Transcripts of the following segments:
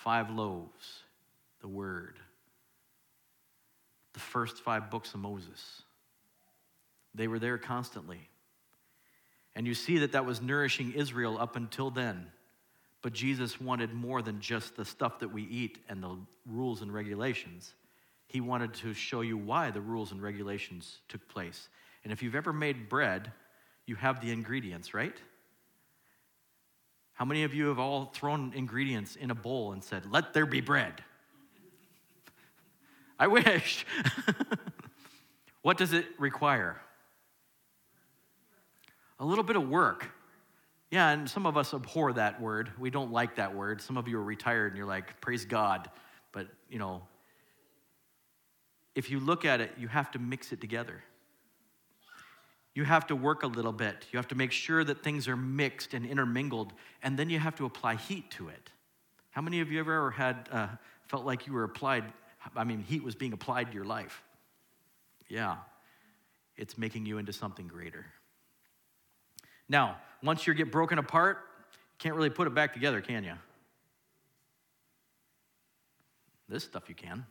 5 loaves, the Word, the first 5 books of Moses. They were there constantly. And you see that was nourishing Israel up until then. But Jesus wanted more than just the stuff that we eat and the rules and regulations. He wanted to show you why the rules and regulations took place. And if you've ever made bread, you have the ingredients, right? How many of you have all thrown ingredients in a bowl and said, "Let there be bread"? I wish. What does it require? A little bit of work. Yeah, and some of us abhor that word. We don't like that word. Some of you are retired and you're like, praise God. But, if you look at it, you have to mix it together. You have to work a little bit. You have to make sure that things are mixed and intermingled, and then you have to apply heat to it. How many of you ever had felt like you were heat was being applied to your life? Yeah, it's making you into something greater. Now, once you get broken apart, you can't really put it back together, can you? This stuff you can.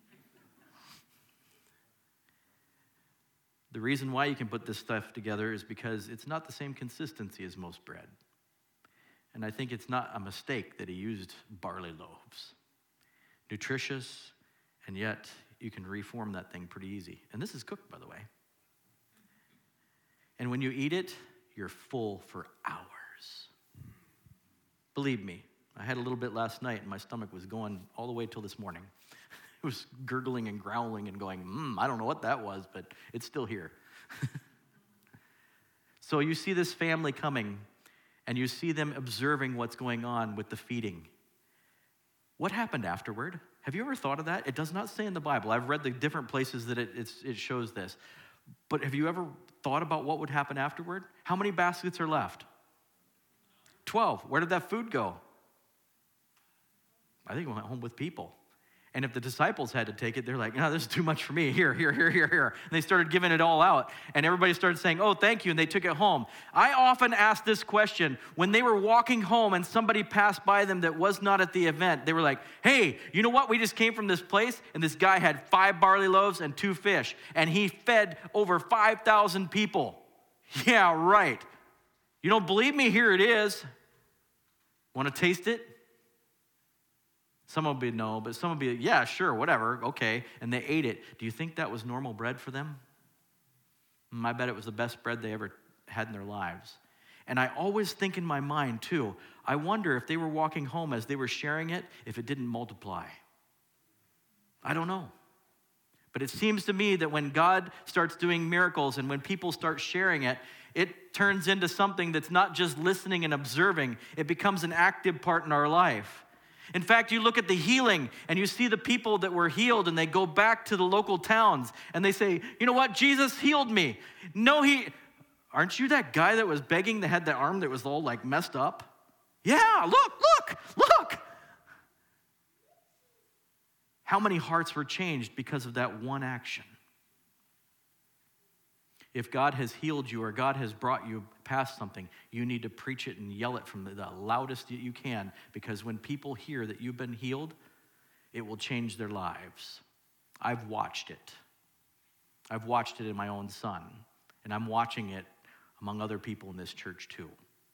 The reason why you can put this stuff together is because it's not the same consistency as most bread. And I think it's not a mistake that he used barley loaves. Nutritious, and yet you can reform that thing pretty easy. And this is cooked, by the way. And when you eat it, you're full for hours. Believe me, I had a little bit last night and my stomach was going all the way till this morning. It was gurgling and growling and going, I don't know what that was, but it's still here. So you see this family coming and you see them observing what's going on with the feeding. What happened afterward? Have you ever thought of that? It does not say in the Bible. I've read the different places that it shows this. But have you ever thought about what would happen afterward? How many baskets are left? 12. Where did that food go? I think it went home with people. And if the disciples had to take it, they're like, no, this is too much for me. Here. And they started giving it all out. And everybody started saying, oh, thank you. And they took it home. I often ask this question. When they were walking home and somebody passed by them that was not at the event, they were like, hey, you know what? We just came from this place, and this guy had 5 barley loaves and 2 fish. And he fed over 5,000 people. Yeah, right. You don't believe me? Here it is. Want to taste it? Some will be no, but some will be, yeah, sure, whatever, okay. And they ate it. Do you think that was normal bread for them? I bet it was the best bread they ever had in their lives. And I always think in my mind, too, I wonder if they were walking home as they were sharing it, if it didn't multiply. I don't know. But it seems to me that when God starts doing miracles and when people start sharing it, it turns into something that's not just listening and observing. It becomes an active part in our life. In fact, you look at the healing and you see the people that were healed and they go back to the local towns and they say, you know what, Jesus healed me. No, aren't you that guy that was begging that had the arm that was all like messed up? Yeah, look. How many hearts were changed because of that one action? If God has healed you or God has brought you past something, you need to preach it and yell it from the loudest that you can, because when people hear that you've been healed, it will change their lives. I've watched it. I've watched it in my own son, and I'm watching it among other people in this church too.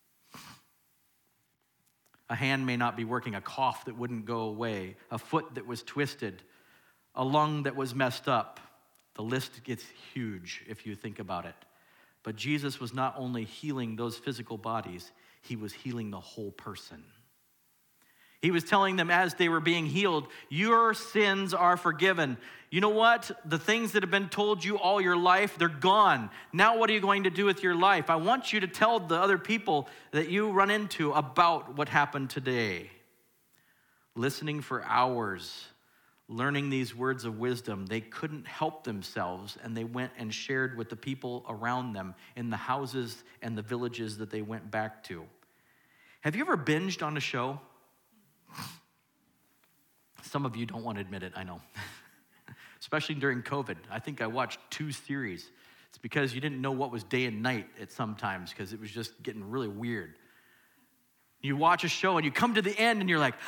A hand may not be working, a cough that wouldn't go away, a foot that was twisted, a lung that was messed up. The list gets huge if you think about it. But Jesus was not only healing those physical bodies, he was healing the whole person. He was telling them as they were being healed, your sins are forgiven. You know what? The things that have been told you all your life, they're gone. Now what are you going to do with your life? I want you to tell the other people that you run into about what happened today. Listening for hours, learning these words of wisdom, they couldn't help themselves, and they went and shared with the people around them in the houses and the villages that they went back to. Have you ever binged on a show? Some of you don't want to admit it, I know. Especially during COVID. I think I watched 2 series. It's because you didn't know what was day and night at some times, because it was just getting really weird. You watch a show and you come to the end and you're like,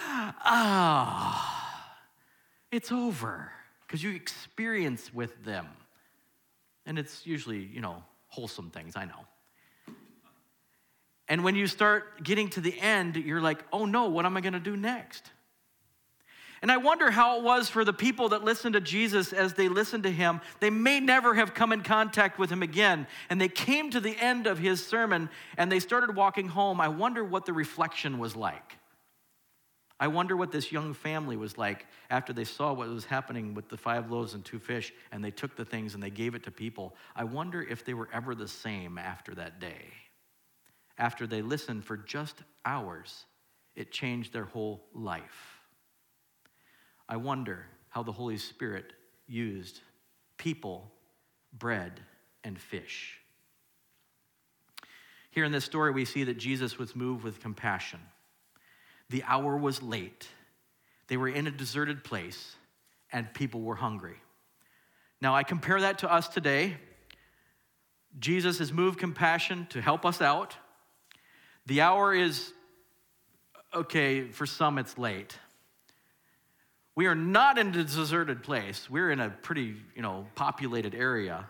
it's over. Because you experience with them. And it's usually, wholesome things, I know. And when you start getting to the end, you're like, oh no, what am I going to do next? And I wonder how it was for the people that listened to Jesus as they listened to him. They may never have come in contact with him again. And they came to the end of his sermon and they started walking home. I wonder what the reflection was like. I wonder what this young family was like after they saw what was happening with the 5 loaves and 2 fish and they took the things and they gave it to people. I wonder if they were ever the same after that day. After they listened for just hours, it changed their whole life. I wonder how the Holy Spirit used people, bread, and fish. Here in this story, we see that Jesus was moved with compassion. The hour was late. They were in a deserted place, and people were hungry. Now, I compare that to us today. Jesus has moved compassion to help us out. The hour is, okay, for some it's late. We are not in a deserted place. We're in a pretty, populated area.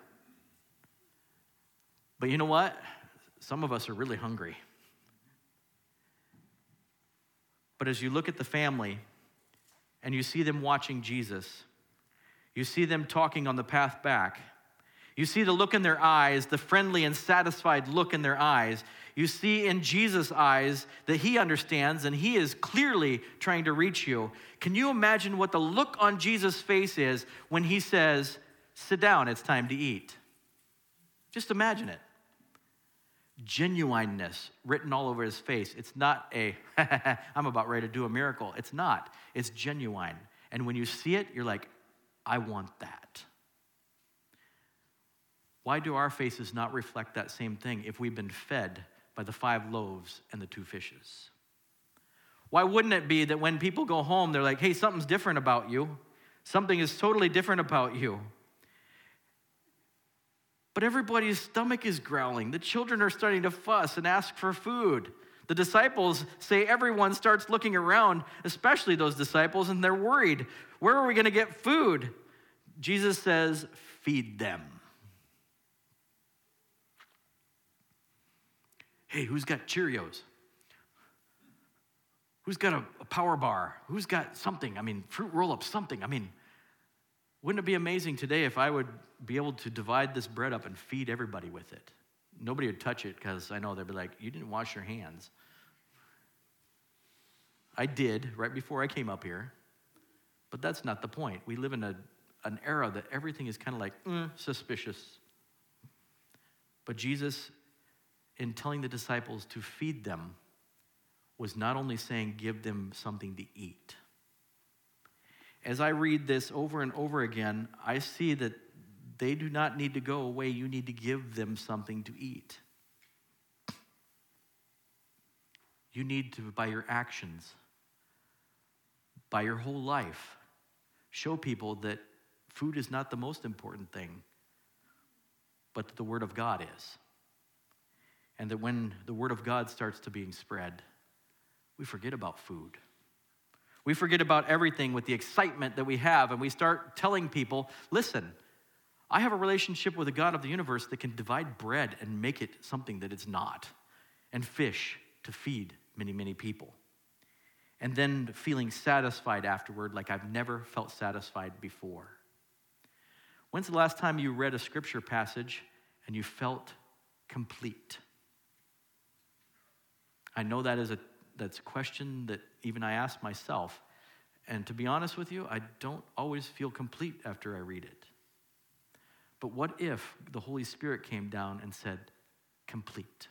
But you know what? Some of us are really hungry. But as you look at the family and you see them watching Jesus, you see them talking on the path back, you see the look in their eyes, the friendly and satisfied look in their eyes. You see in Jesus' eyes that he understands and he is clearly trying to reach you. Can you imagine what the look on Jesus' face is when he says, sit down, it's time to eat? Just imagine it. Genuineness written all over his face. It's not I'm about ready to do a miracle. It's not. It's genuine. And when you see it, you're like, I want that. Why do our faces not reflect that same thing if we've been fed by the 5 loaves and the 2 fishes? Why wouldn't it be that when people go home, they're like, hey, something's different about you. Something is totally different about you. But everybody's stomach is growling. The children are starting to fuss and ask for food. The disciples say everyone starts looking around, especially those disciples, and they're worried. Where are we going to get food? Jesus says, feed them. Hey, who's got Cheerios? Who's got a power bar? Who's got something? Fruit roll-up, something. Wouldn't it be amazing today if I would be able to divide this bread up and feed everybody with it? Nobody would touch it because I know they'd be like, you didn't wash your hands. I did right before I came up here, but that's not the point. We live in an era that everything is kind of like suspicious. But Jesus, in telling the disciples to feed them, was not only saying give them something to eat. As I read this over and over again, I see that they do not need to go away. You need to give them something to eat. You need to, by your actions, by your whole life, show people that food is not the most important thing, but that the Word of God is. And that when the Word of God starts to being spread, we forget about food. We forget about everything with the excitement that we have, and we start telling people, listen, I have a relationship with the God of the universe that can divide bread and make it something that it's not, and fish to feed many, many people. And then feeling satisfied afterward like I've never felt satisfied before. When's the last time you read a scripture passage and you felt complete? I know that's a question that even I ask myself. And to be honest with you, I don't always feel complete after I read it. But what if the Holy Spirit came down and said, complete?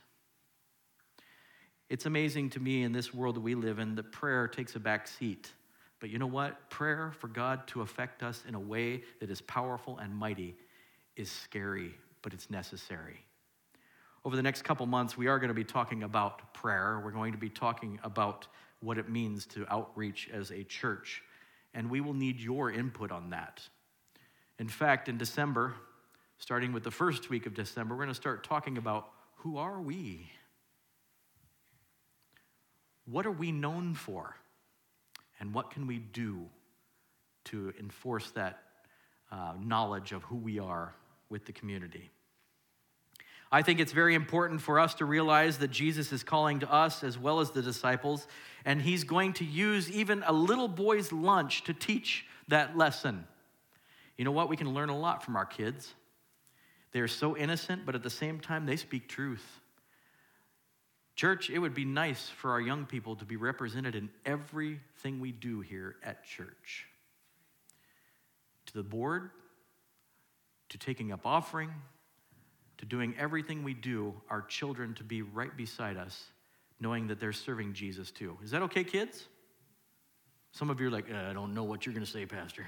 It's amazing to me in this world that we live in that prayer takes a back seat. But you know what? Prayer for God to affect us in a way that is powerful and mighty is scary, but it's necessary. Over the next couple months, we are going to be talking about prayer. We're going to be talking about what it means to outreach as a church. And we will need your input on that. In fact, in December, starting with the first week of December, we're going to start talking about who are we? What are we known for? And what can we do to enforce that knowledge of who we are with the community? I think it's very important for us to realize that Jesus is calling to us as well as the disciples, and he's going to use even a little boy's lunch to teach that lesson. You know what? We can learn a lot from our kids. They're so innocent, but at the same time, they speak truth. Church, it would be nice for our young people to be represented in everything we do here at church. To the board, to taking up offering, to doing everything we do, our children to be right beside us, knowing that they're serving Jesus too. Is that okay, kids? Some of you are like, I don't know what you're going to say, Pastor.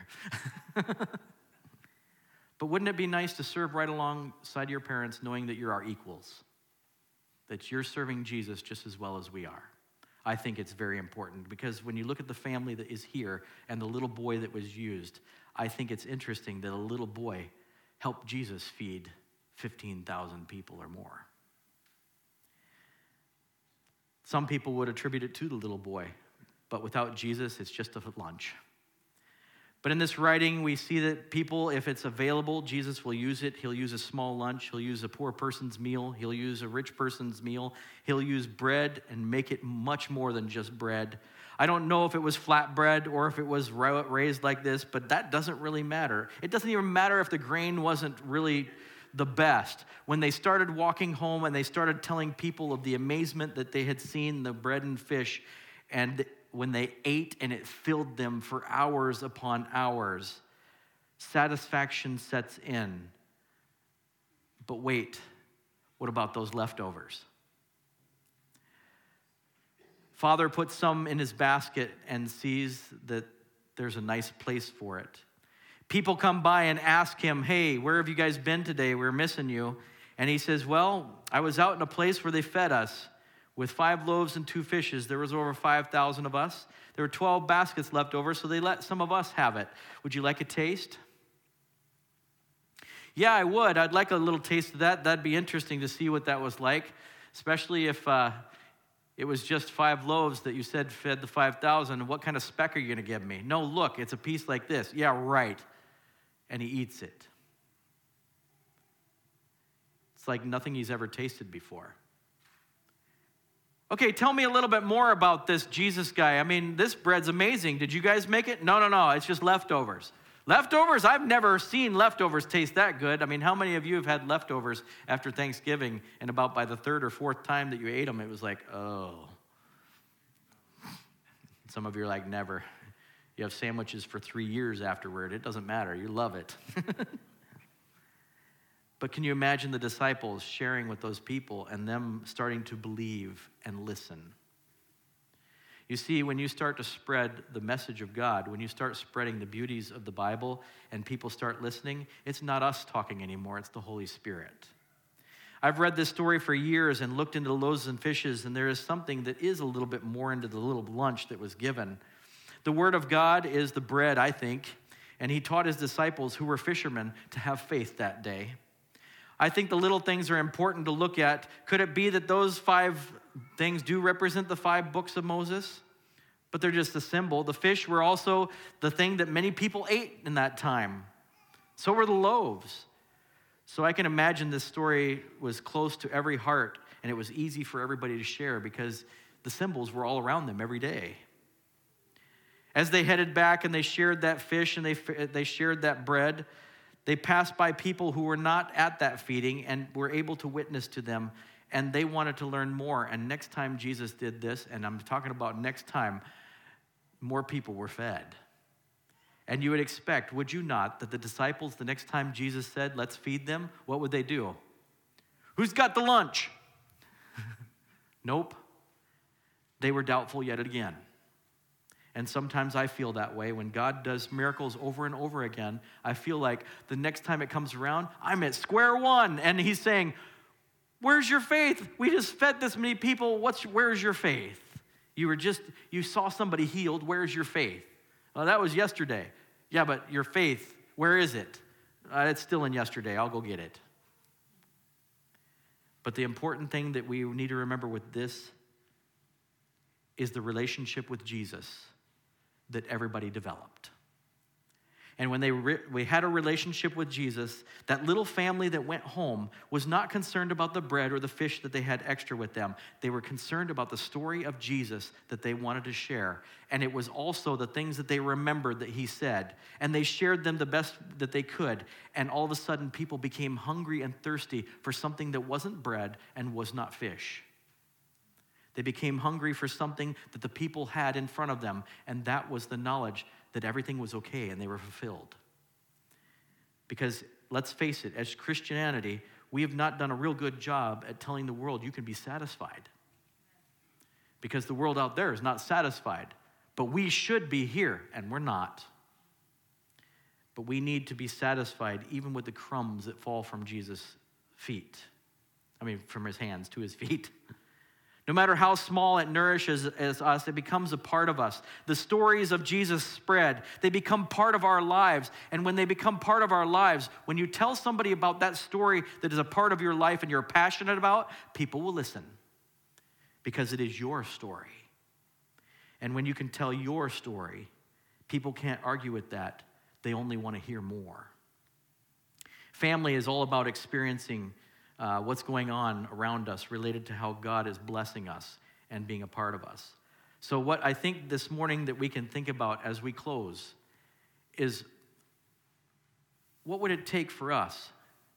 But wouldn't it be nice to serve right alongside your parents, knowing that you're our equals, that you're serving Jesus just as well as we are? I think it's very important, because when you look at the family that is here and the little boy that was used, I think it's interesting that a little boy helped Jesus feed 15,000 people or more. Some people would attribute it to the little boy, but without Jesus, it's just a lunch. But in this writing, we see that people, if it's available, Jesus will use it. He'll use a small lunch. He'll use a poor person's meal. He'll use a rich person's meal. He'll use bread and make it much more than just bread. I don't know if it was flat bread or if it was raised like this, but that doesn't really matter. It doesn't even matter if the grain wasn't really the best. When they started walking home and they started telling people of the amazement that they had seen the bread and fish, and when they ate and it filled them for hours upon hours, satisfaction sets in. But wait, what about those leftovers? Father puts some in his basket and sees that there's a nice place for it. People come by and ask him, hey, where have you guys been today? We're missing you. And he says, well, I was out in a place where they fed us with 5 loaves and 2 fishes. There was over 5,000 of us. There were 12 baskets left over, so they let some of us have it. Would you like a taste? Yeah, I would. I'd like a little taste of that. That'd be interesting to see what that was like, especially if it was just 5 loaves that you said fed the 5,000. What kind of speck are you going to give me? No, look, it's a piece like this. Yeah, right. And he eats it. It's like nothing he's ever tasted before. Okay, tell me a little bit more about this Jesus guy. I mean, this bread's amazing. Did you guys make it? No. It's just leftovers. Leftovers? I've never seen leftovers taste that good. I mean, how many of you have had leftovers after Thanksgiving, and about by the 3rd or 4th time that you ate them, it was like, oh. Some of you are like, never. You have sandwiches for 3 years afterward. It doesn't matter. You love it. But can you imagine the disciples sharing with those people and them starting to believe and listen? You see, when you start to spread the message of God, when you start spreading the beauties of the Bible and people start listening, it's not us talking anymore, it's the Holy Spirit. I've read this story for years and looked into the loaves and fishes, and there is something that is a little bit more into the little lunch that was given. The Word of God is the bread, I think, and he taught his disciples, who were fishermen, to have faith that day. I think the little things are important to look at. Could it be that those 5 things do represent the 5 books of Moses? But they're just a symbol. The fish were also the thing that many people ate in that time. So were the loaves. So I can imagine this story was close to every heart, and it was easy for everybody to share because the symbols were all around them every day. As they headed back and they shared that fish and they shared that bread, they passed by people who were not at that feeding and were able to witness to them, and they wanted to learn more. And next time Jesus did this, and I'm talking about next time, more people were fed. And you would expect, would you not, that the disciples, the next time Jesus said, let's feed them, what would they do? Who's got the lunch? Nope. They were doubtful yet again. And sometimes I feel that way. When God does miracles over and over again, I feel like the next time it comes around, I'm at square one. And he's saying, where's your faith? We just fed this many people. Where's your faith? You saw somebody healed. Where's your faith? Well, that was yesterday. Yeah, but your faith, where is it? It's still in yesterday. I'll go get it. But the important thing that we need to remember with this is the relationship with Jesus that everybody developed. And when we had a relationship with Jesus, that little family that went home was not concerned about the bread or the fish that they had extra with them. They were concerned about the story of Jesus that they wanted to share. And it was also the things that they remembered that he said. And they shared them the best that they could. And all of a sudden, people became hungry and thirsty for something that wasn't bread and was not fish. They became hungry for something that the people had in front of them, and that was the knowledge that everything was okay and they were fulfilled. Because let's face it, as Christianity, we have not done a real good job at telling the world you can be satisfied. Because the world out there is not satisfied, but we should be here, and we're not. But we need to be satisfied even with the crumbs that fall from Jesus' feet. From his hands to his feet. No matter how small it nourishes us, it becomes a part of us. The stories of Jesus spread. They become part of our lives. And when they become part of our lives, when you tell somebody about that story that is a part of your life and you're passionate about, people will listen because it is your story. And when you can tell your story, people can't argue with that. They only want to hear more. Family is all about experiencing what's going on around us related to how God is blessing us and being a part of us. So what I think this morning that we can think about as we close is, what would it take for us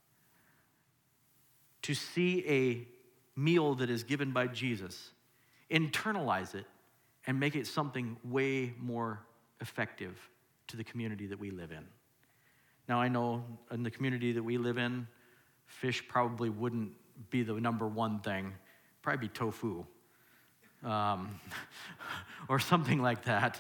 to see a meal that is given by Jesus, internalize it, and make it something way more effective to the community that we live in? Now, I know in the community that we live in, fish probably wouldn't be the number one thing. Probably be tofu or something like that.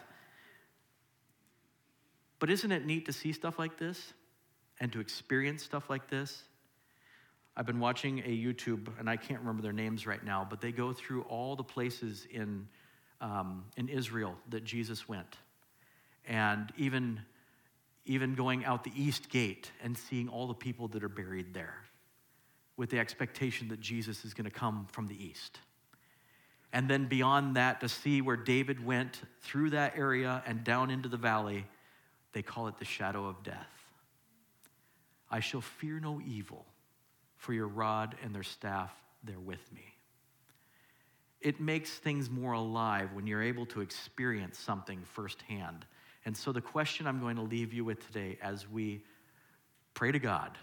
But isn't it neat to see stuff like this and to experience stuff like this? I've been watching a YouTube, and I can't remember their names right now, but they go through all the places in Israel that Jesus went. And even going out the east gate and seeing all the people that are buried there, with the expectation that Jesus is going to come from the east. And then beyond that, to see where David went through that area and down into the valley, they call it the shadow of death. I shall fear no evil, for your rod and their staff, they're with me. It makes things more alive when you're able to experience something firsthand. And so the question I'm going to leave you with today as we pray to God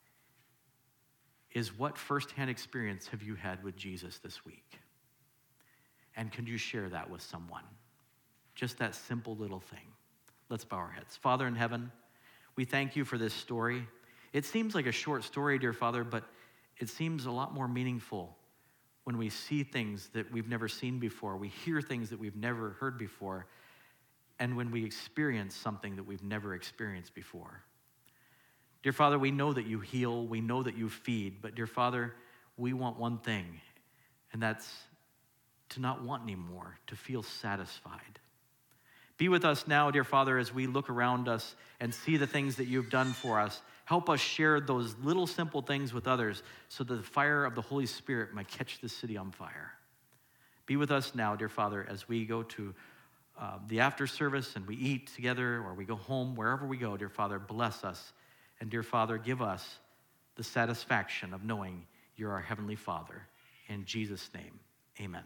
is, what firsthand experience have you had with Jesus this week? And can you share that with someone? Just that simple little thing. Let's bow our heads. Father in heaven, we thank you for this story. It seems like a short story, dear Father, but it seems a lot more meaningful when we see things that we've never seen before. We hear things that we've never heard before. And when we experience something that we've never experienced before. Dear Father, we know that you heal, we know that you feed, but dear Father, we want one thing, and that's to not want any more, to feel satisfied. Be with us now, dear Father, as we look around us and see the things that you've done for us. Help us share those little simple things with others so that the fire of the Holy Spirit might catch this city on fire. Be with us now, dear Father, as we go to the after service and we eat together or we go home, wherever we go, dear Father, bless us. And dear Father, give us the satisfaction of knowing you're our Heavenly Father. In Jesus' name, amen.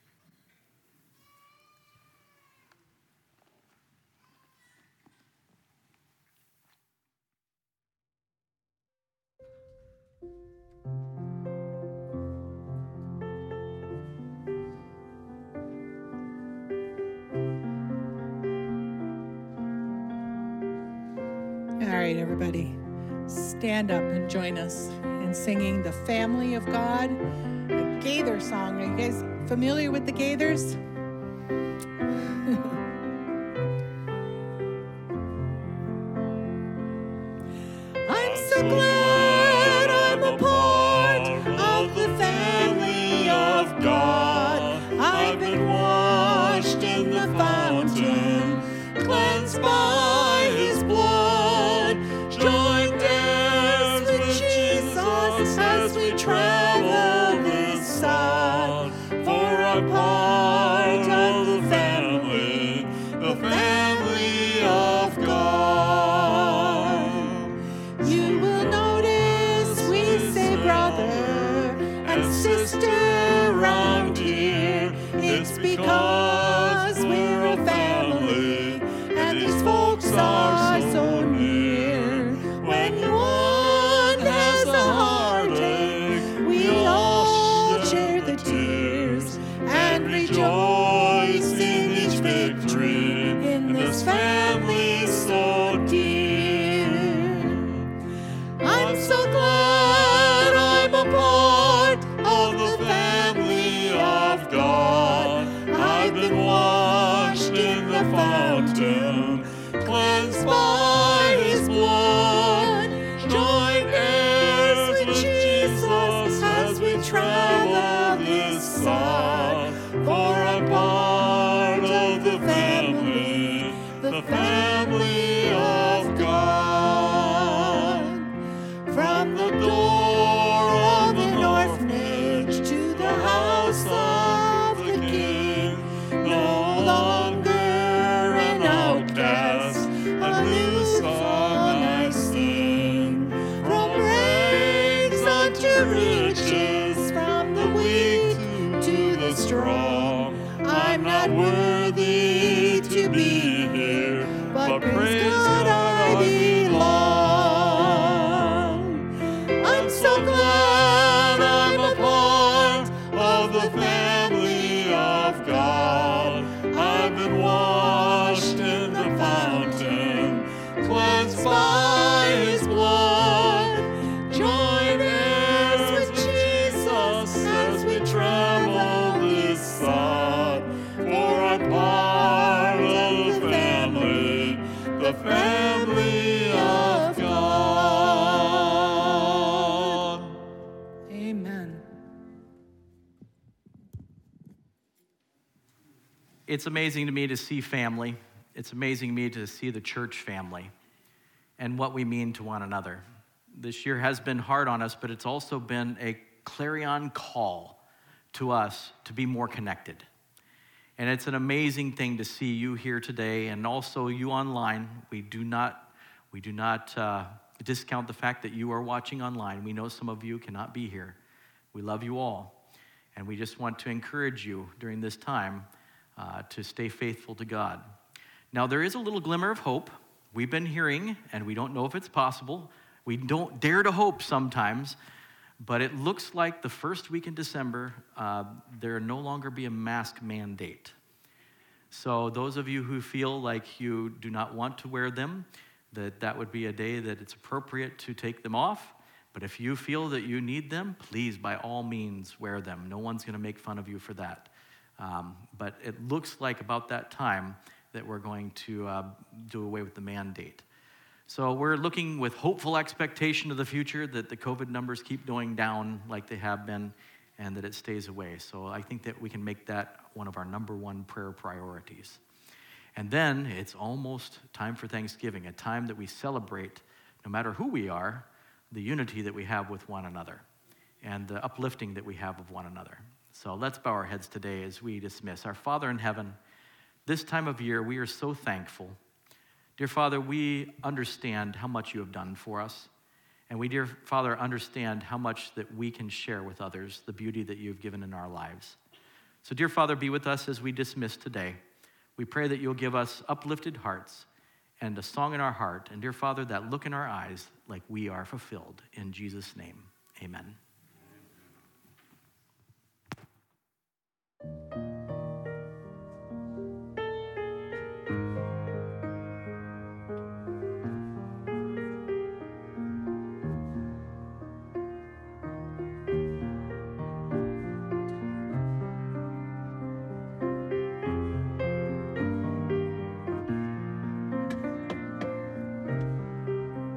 All right, everybody, stand up and join us in singing the Family of God, a Gaither song. Are you guys familiar with the Gaithers? I'm so glad I'm a part of the family of God. I've been washed in the fountain, cleansed by his blood, joined hands with Jesus as we travel this side, for a part of because we're a family, and these folks are so near. When one has a heartache, we all share the tears and rejoice in each victory in this family so dear. I'm so glad I'm a part of the family of God. I've been washed in the fountain, cleansed by His blood, joint heirs with Jesus as we travel this side. For I'm part of the family of God. From the door of an orphanage to the house of the King, no longer an outcast, a new song I sing. From rags unto riches, from the weak to the strong, I'm not worthy to be here, but praise God I belong. I'm so glad I'm a part of the family of God. I've been washed in the fountain, cleansed by His blood, joint heirs with Jesus as we travel this side. For I'm part of the family of God. Amen. It's amazing to me to see family. It's amazing to me to see the church family and what we mean to one another. This year has been hard on us, but it's also been a clarion call to us to be more connected. And it's an amazing thing to see you here today and also you online. We do not discount the fact that you are watching online. We know some of you cannot be here. We love you all. And we just want to encourage you during this time to stay faithful to God. Now, there is a little glimmer of hope. We've been hearing, and we don't know if it's possible. We don't dare to hope sometimes, but it looks like the first week in December, there will no longer be a mask mandate. So those of you who feel like you do not want to wear them, that would be a day that it's appropriate to take them off. But if you feel that you need them, please, by all means, wear them. No one's going to make fun of you for that. But it looks like about that time that we're going to do away with the mandate. So we're looking with hopeful expectation of the future that the COVID numbers keep going down like they have been and that it stays away. So I think that we can make that one of our number one prayer priorities. And then it's almost time for Thanksgiving, a time that we celebrate, no matter who we are, the unity that we have with one another and the uplifting that we have of one another. So let's bow our heads today as we dismiss. Our Father in heaven, this time of year, we are so thankful. Dear Father, we understand how much you have done for us. And we, dear Father, understand how much that we can share with others the beauty that you've given in our lives. So, dear Father, be with us as we dismiss today. We pray that you'll give us uplifted hearts and a song in our heart. And, dear Father, that look in our eyes like we are fulfilled. In Jesus' name, amen.